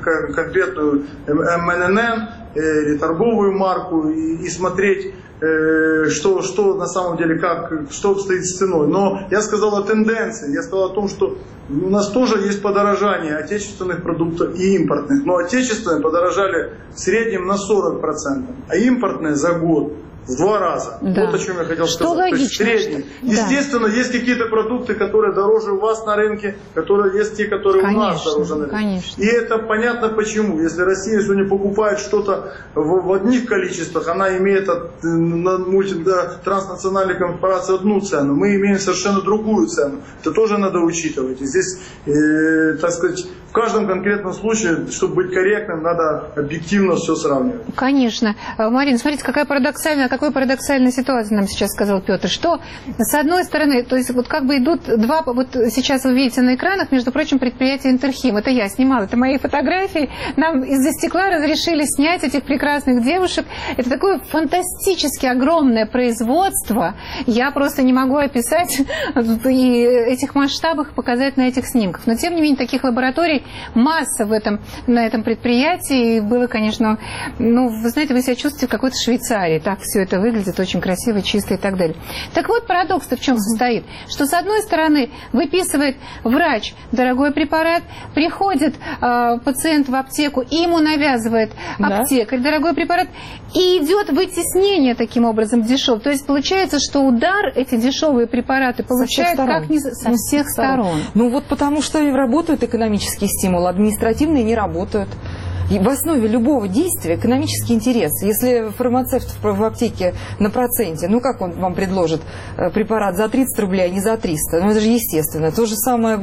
МНН или торговую марку и смотреть, что на самом деле, что стоит с ценой. Но я сказал о тенденции, я сказал о том, что у нас тоже есть подорожание отечественных продуктов и импортных. Но отечественные подорожали в среднем на 40%, а импортные за год в 2 раза. Да. Вот о чем я хотел сказать. Логично, то есть средний. Естественно, есть какие-то продукты, которые дороже у вас на рынке, есть те, которые у нас дороже на рынке. Конечно. И это понятно почему. Если Россия сегодня покупает что-то в одних количествах, она имеет от транснациональной корпорации одну цену. Мы имеем совершенно другую цену. Это тоже надо учитывать. И здесь, так сказать, в каждом конкретном случае, чтобы быть корректным, надо объективно все сравнивать. Конечно. Марина, смотрите, какая парадоксальная ситуация нам сейчас сказал Петр, что с одной стороны, то есть вот как бы идут два, вот сейчас вы видите на экранах, между прочим, предприятие Интерхим, это я снимала, это мои фотографии, нам из-за стекла разрешили снять этих прекрасных девушек, это такое фантастически огромное производство, я просто не могу описать и этих масштабах показать на этих снимках, но тем не менее таких лабораторий масса на этом предприятии. И было, конечно, вы знаете, вы себя чувствуете в какой-то Швейцарии. Так все это выглядит очень красиво, чисто и так далее. Так вот, парадокс-то в чем состоит? Что, с одной стороны, выписывает врач дорогой препарат, приходит пациент в аптеку, и ему навязывает аптекарь дорогой препарат, и идет вытеснение таким образом дешев. То есть получается, что удар эти дешевые препараты получают со всех сторон. Ну вот потому что работают экономические стимулы, административные не работают. И в основе любого действия экономический интерес. Если фармацевт в аптеке на проценте, как он вам предложит препарат за 30 рублей, а не за 300? Это же естественно. То же самое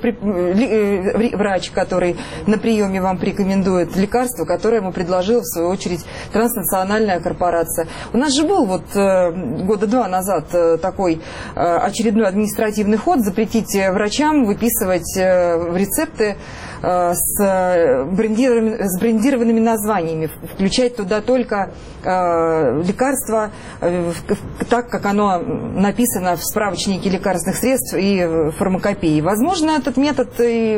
врач, который на приеме вам порекомендует лекарство, которое ему предложила, в свою очередь, транснациональная корпорация. У нас же был года 2 назад такой очередной административный ход запретить врачам выписывать рецепты с брендированными названиями, включать туда только лекарства так, как оно написано в справочнике лекарственных средств и фармакопеи. Возможно, этот метод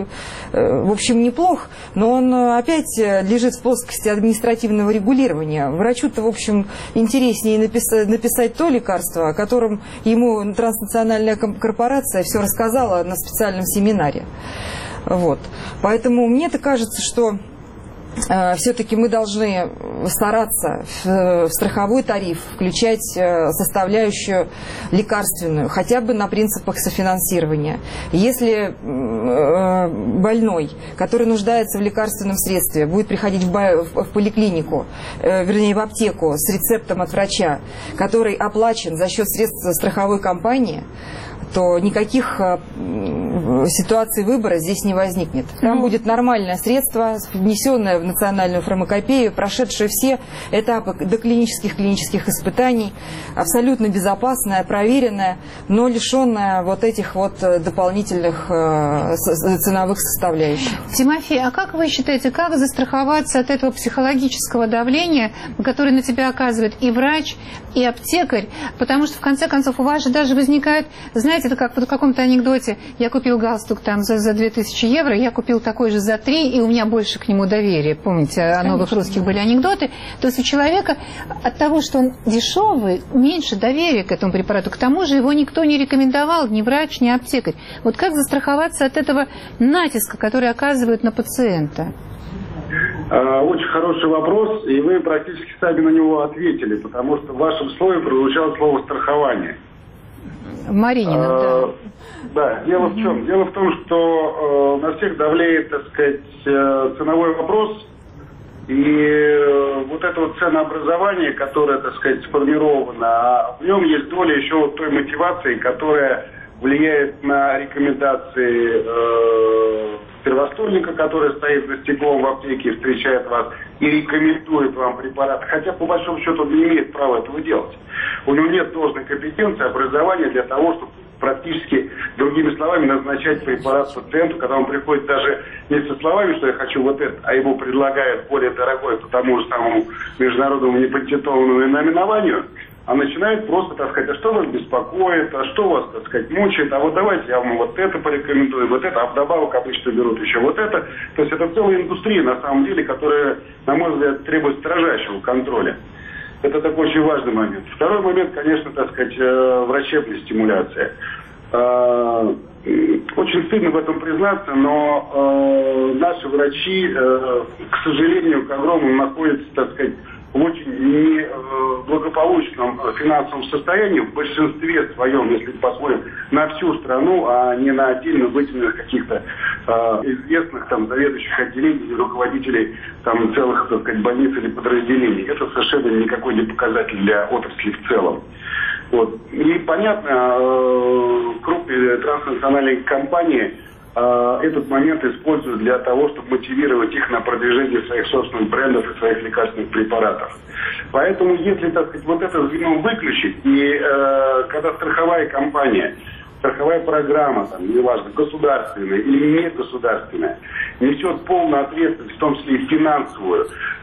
в общем, неплох, но он опять лежит в плоскости административного регулирования. Врачу-то, в общем, интереснее написать то лекарство, о котором ему транснациональная корпорация все рассказала на специальном семинаре. Вот. Поэтому мне-то кажется, что все-таки мы должны стараться в страховой тариф включать составляющую лекарственную, хотя бы на принципах софинансирования. Если больной, который нуждается в лекарственном средстве, будет приходить в поликлинику, вернее в аптеку с рецептом от врача, который оплачен за счет средств страховой компании, то никаких ситуаций выбора здесь не возникнет. Там будет нормальное средство, внесенное в национальную фармакопею, прошедшее все этапы клинических испытаний, абсолютно безопасное, проверенное, но лишенное вот этих дополнительных ценовых составляющих. Тимофей, а как вы считаете, как застраховаться от этого психологического давления, которое на тебя оказывает и врач, и аптекарь? Потому что, в конце концов, у вас же даже возникает, знаете, это как в каком-то анекдоте, я купил галстук там за 2000 евро, я купил такой же за 3, и у меня больше к нему доверия. Помните, о новых русских были анекдоты. То есть у человека от того, что он дешевый, меньше доверия к этому препарату. К тому же его никто не рекомендовал, ни врач, ни аптекарь. Вот как застраховаться от этого натиска, который оказывают на пациента? Очень хороший вопрос, и вы практически сами на него ответили, потому что в вашем слове прозвучало слово «страхование». Маринина, да, дело в чем? Дело в том, что на всех давлеет, так сказать, ценовой вопрос, и вот это вот ценообразование, которое, так сказать, сформировано, в нем есть доля еще той мотивации, которая влияет на рекомендации первоисточника, который стоит за стеклом в аптеке, встречает вас и рекомендует вам препарат, хотя по большому счету он не имеет права этого делать. У него нет должной компетенции, образования для того, чтобы практически, другими словами, назначать препарат пациенту, когда он приходит даже не со словами, что я хочу вот это, а ему предлагают более дорогой по тому же самому международному непатентованному наименованию, а начинает просто, так сказать, а что вас беспокоит, а что вас, так сказать, мучает, а вот давайте я вам вот это порекомендую, вот это, а вдобавок обычно берут еще вот это. То есть это целая индустрия, на самом деле, которая, на мой взгляд, требует строжайшего контроля. Это такой очень важный момент. Второй момент, конечно, так сказать, врачебная стимуляция. Очень стыдно в этом признаться, но наши врачи, к сожалению, к огромному находятся, так сказать, в очень неблагополучном финансовом состоянии, в большинстве своем, если посмотрим, на всю страну, а не на отдельно выделенных каких-то известных там заведующих отделений или руководителей там целых, так сказать, больниц или подразделений. Это совершенно никакой не показатель для отрасли в целом. Вот. И понятно, крупные транснациональные компании этот момент используют для того, чтобы мотивировать их на продвижение своих собственных брендов и своих лекарственных препаратов. Поэтому, если, так сказать, вот это звено выключить, и когда страховая компания, страховая программа, там, неважно, государственная или негосударственная, несет полную ответственность, в том числе и финансовую,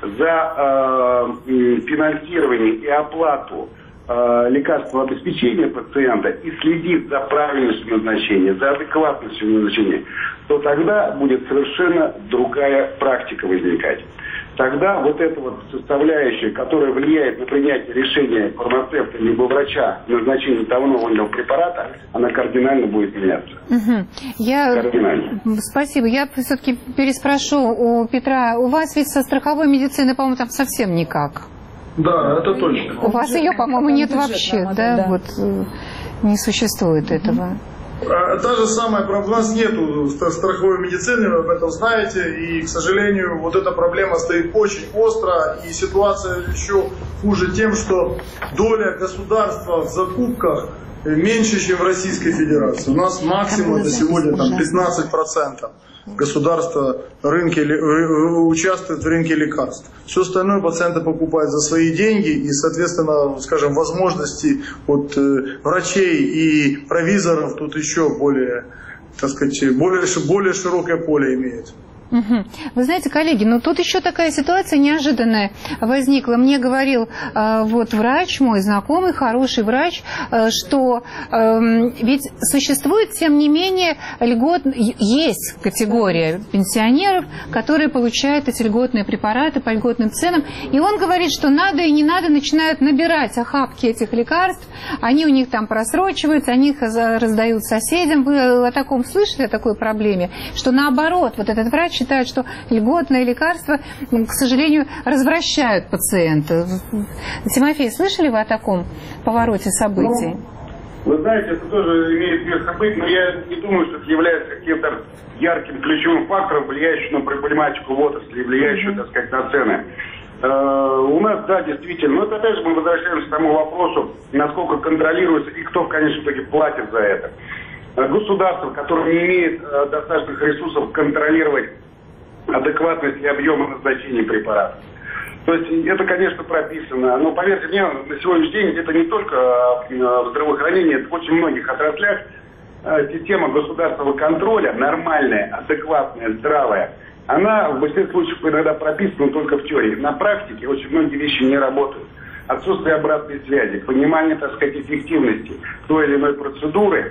за финансирование и оплату лекарственного обеспечения пациента и следит за правильностью назначения, за адекватностью назначения, то тогда будет совершенно другая практика возникать. Тогда вот эта вот составляющая, которая влияет на принятие решения фармацевта либо врача в назначении того или иного препарата, она кардинально будет меняться. Кардинально. Спасибо. Я все-таки переспрошу у Петра. У вас ведь со страховой медициной, по-моему, там совсем никак. Да, это точно. У вас ее, по-моему, нет вообще, да? Вот не существует этого. Та же самая проблема, у нас нету страховой медицины, вы об этом знаете, и, к сожалению, вот эта проблема стоит очень остро, и ситуация еще хуже тем, что доля государства в закупках меньше, чем в Российской Федерации. У нас максимум это сегодня там 15%. Государство участвует в рынке лекарств. Все остальное пациенты покупают за свои деньги, и, соответственно, скажем, возможности от врачей и провизоров тут еще более, так сказать, более широкое поле имеет. Вы знаете, коллеги, ну тут еще такая ситуация неожиданная возникла. Мне говорил вот врач, мой знакомый, хороший врач, что ведь существует, тем не менее, есть категория пенсионеров, которые получают эти льготные препараты по льготным ценам. И он говорит, что надо и не надо, начинают набирать охапки этих лекарств, они у них там просрочиваются, они их раздают соседям. Вы о таком слышали, о такой проблеме? Что наоборот, вот этот врач считают, что льготные лекарства, к сожалению, развращают пациента. Тимофей, слышали вы о таком повороте событий? Вы знаете, это тоже имеет место быть, но я не думаю, что это является каким-то ярким ключевым фактором, влияющим на проблематику в отрасли, влияющим, так сказать, на цены. У нас, да, действительно, но это опять же мы возвращаемся к тому вопросу, насколько контролируется и кто в конечном итоге платит за это. Государство, которое не имеет достаточных ресурсов контролировать адекватность и объемы назначения препаратов. То есть это, конечно, прописано. Но поверьте мне, на сегодняшний день это не только в здравоохранении, это в очень многих отраслях система государственного контроля, нормальная, адекватная, здравая, она в большинстве случаев иногда прописана только в теории. На практике очень многие вещи не работают. Отсутствие обратной связи, понимание, так сказать, эффективности той или иной процедуры,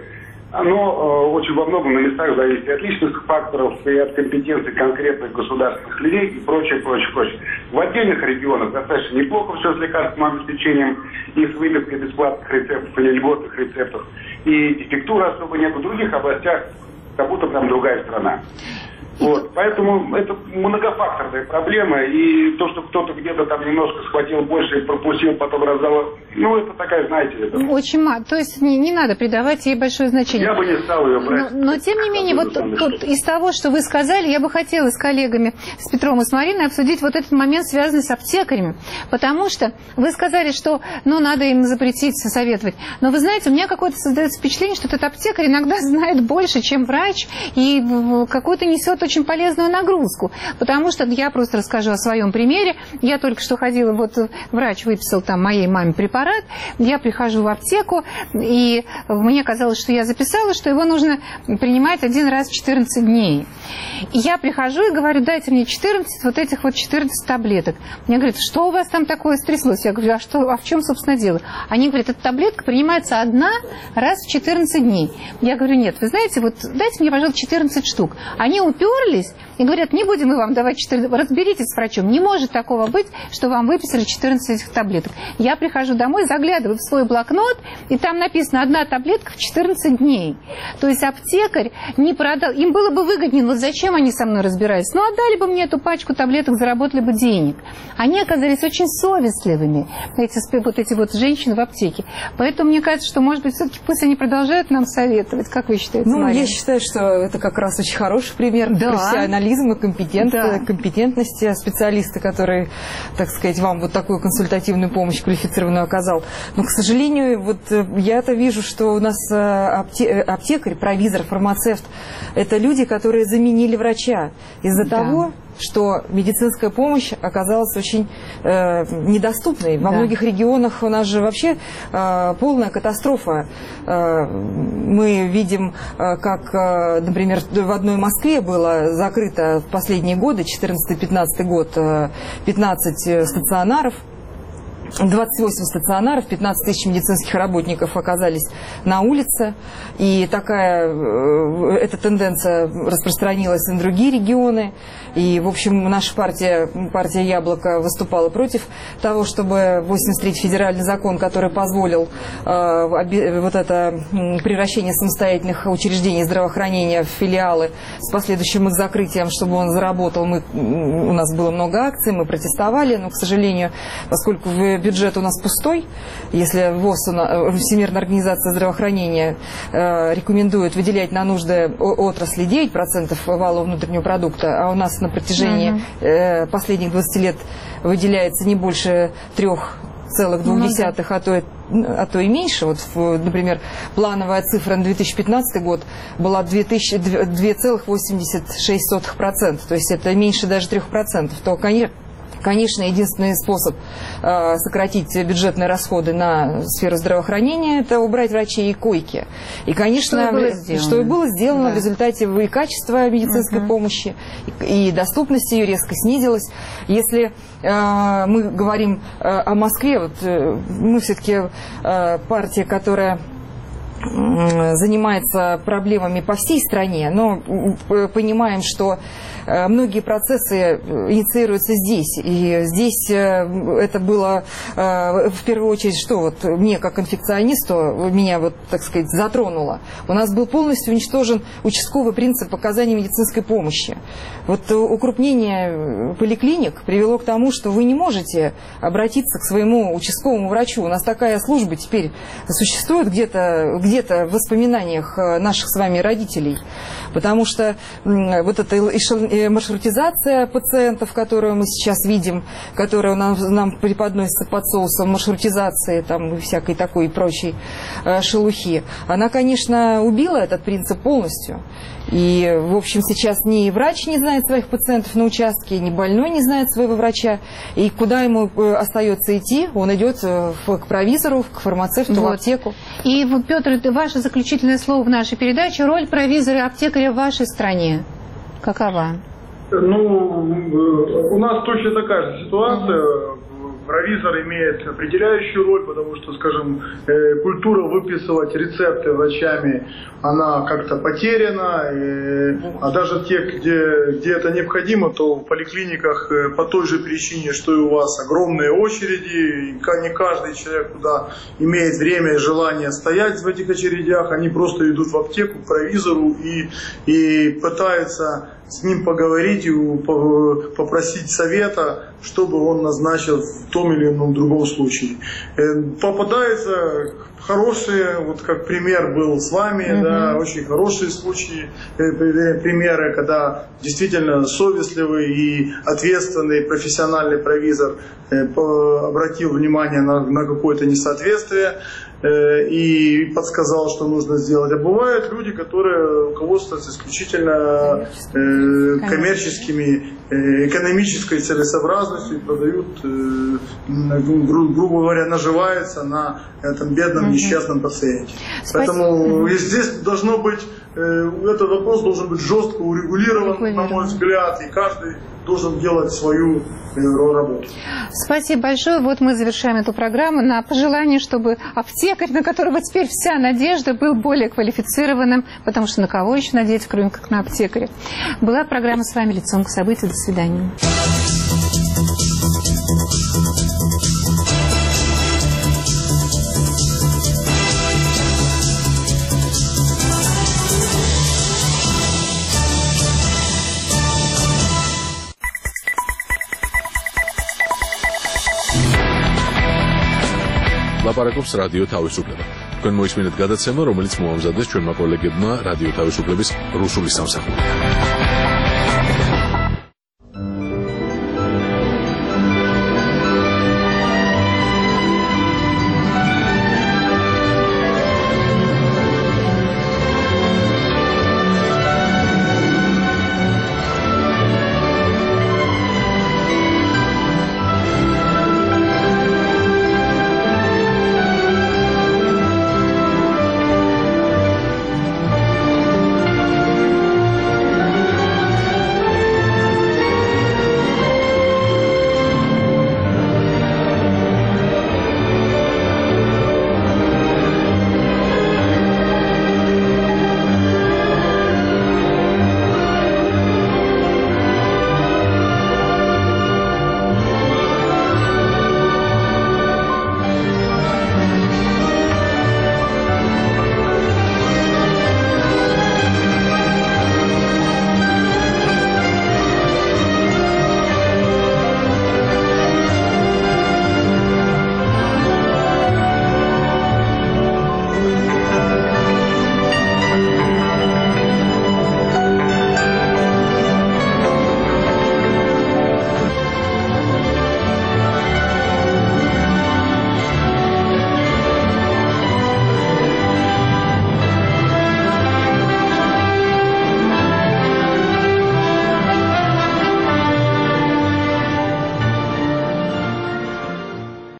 оно очень во многом на местах зависит от личных факторов и от компетенции конкретных государственных людей и прочее, прочее, прочее. В отдельных регионах достаточно неплохо все с лекарственным обеспечением и с выпиской бесплатных рецептов или льготных рецептов. И дефектуры особо нет. В других областях как будто прям другая страна. Вот, поэтому это многофакторная проблема, и то, что кто-то где-то там немножко схватил больше и пропустил, потом раздал, ну, это такая, знаете... Это... Очень мало, то есть не надо придавать ей большое значение. Я бы не стал ее брать. Но тем не менее, вот тут из того, что вы сказали, я бы хотела с коллегами, с Петром и с Мариной обсудить вот этот момент, связанный с аптекарями, потому что вы сказали, что, ну, надо им запретить, советовать, но вы знаете, у меня какое-то создается впечатление, что этот аптекарь иногда знает больше, чем врач, и какую-то несет очень полезную нагрузку, потому что я просто расскажу о своем примере. Я только что ходила, вот врач выписал там моей маме препарат, я прихожу в аптеку, и мне казалось, что я записала, что его нужно принимать один раз в 14 дней. И я прихожу и говорю, дайте мне 14 вот этих вот 14 таблеток. Мне говорят, что у вас там такое стряслось? Я говорю, а в чем, собственно, дело? Они говорят, эта таблетка принимается одна раз в 14 дней. Я говорю, нет, вы знаете, вот дайте мне, пожалуйста, 14 штук. Они уперлись и говорят, не будем мы вам давать 14, разберитесь с врачом. Не может такого быть, что вам выписали 14 этих таблеток. Я прихожу домой, заглядываю в свой блокнот, и там написано одна таблетка в 14 дней. То есть аптекарь не продал, им было бы выгоднее, но зачем они со мной разбирались? Ну, отдали бы мне эту пачку таблеток, заработали бы денег. Они оказались очень совестливыми, эти вот женщины в аптеке. Поэтому мне кажется, что, может быть, все-таки пусть они продолжают нам советовать. Как вы считаете, Ну, Мария? я считаю, что это как раз очень хороший пример. профессионализма, компетентности специалиста, который, так сказать, вам вот такую консультативную помощь квалифицированную оказал. Но, к сожалению, вот я-то вижу, что у нас аптекарь, провизор, фармацевт – это люди, которые заменили врача из-за того, что медицинская помощь оказалась очень недоступной. Во многих регионах у нас же вообще полная катастрофа. Мы видим, как, например, в одной Москве было закрыто в последние годы, 14-15 год, 15 стационаров. 28 стационаров, 15 тысяч медицинских работников оказались на улице. И эта тенденция распространилась на другие регионы. И, в общем, наша партия «Яблоко» выступала против того, чтобы 83-й федеральный закон, который позволил вот это превращение самостоятельных учреждений здравоохранения в филиалы с последующим их закрытием, чтобы он заработал. У нас было много акций, мы протестовали, но, к сожалению, поскольку бюджет у нас пустой, если Всемирная организация здравоохранения рекомендует выделять на нужды отрасли 9% валового внутреннего продукта, а у нас на протяжении последних 20 лет выделяется не больше 3,2, а то и меньше. Вот, например, плановая цифра на 2015 год была 2,86%, то есть это меньше даже 3%, то, конечно, единственный способ сократить бюджетные расходы на сферу здравоохранения – это убрать врачей и койки. И, конечно, что и было сделано в результате и качество медицинской помощи, и доступность ее резко снизилась. Если мы говорим о Москве, вот мы все-таки партия, которая занимается проблемами по всей стране, но понимаем, что многие процессы инициируются здесь. И здесь это было в первую очередь, что вот мне как инфекционисту, меня вот, так сказать, затронуло. У нас был полностью уничтожен участковый принцип оказания медицинской помощи. Вот укрупнение поликлиник привело к тому, что вы не можете обратиться к своему участковому врачу. У нас такая служба теперь существует где-то в воспоминаниях наших с вами родителей. Потому что вот эта маршрутизация пациентов, которую мы сейчас видим, которая нам преподносится под соусом маршрутизации там, и всякой такой прочей шелухи, она, конечно, убила этот принцип полностью. И, в общем, сейчас ни врач не знает своих пациентов на участке, ни больной не знает своего врача. И куда ему остается идти? Он идет к провизору, к фармацевту, в аптеку. И, Петр, ваше заключительное слово в нашей передаче. Роль провизора и аптекаря в вашей стране какова? У нас точно такая же ситуация. Провизор имеет определяющую роль, потому что, скажем, культура выписывать рецепты врачами, она как-то потеряна. А даже те, где это необходимо, то в поликлиниках по той же причине, что и у вас, огромные очереди. И не каждый человек туда имеет время и желание стоять в этих очередях. Они просто идут в аптеку к провизору и пытаются с ним поговорить и попросить совета, чтобы он назначил в том или ином другом случае. Попадаются хорошие, вот как пример был с вами, да, очень хорошие случаи, примеры, когда действительно совестливый и ответственный профессиональный провизор обратил внимание на какое-то несоответствие и подсказал, что нужно сделать. А бывают люди, которые руководствуются исключительно коммерческими, экономической целесообразностью и продают, грубо говоря, наживаются на этом бедном несчастном пациенте. Поэтому здесь должно быть, этот вопрос должен быть жестко урегулирован, на мой взгляд, и каждый должен делать свою работу. Спасибо большое. Вот мы завершаем эту программу на пожелание, чтобы аптекарь, на которого теперь вся надежда, был более квалифицированным, потому что на кого еще надеяться, кроме как на аптекаря. Была программа с вами «Лицом к событию». До свидания. ლაპარაკობს რადიო თავისუფლება. თქვენ მოისმინეთ გადაცემა, რომელიც მოამზადეს ჩვენმა კოლეგებმა რადიო თავისუფლების რუსული სამსახური.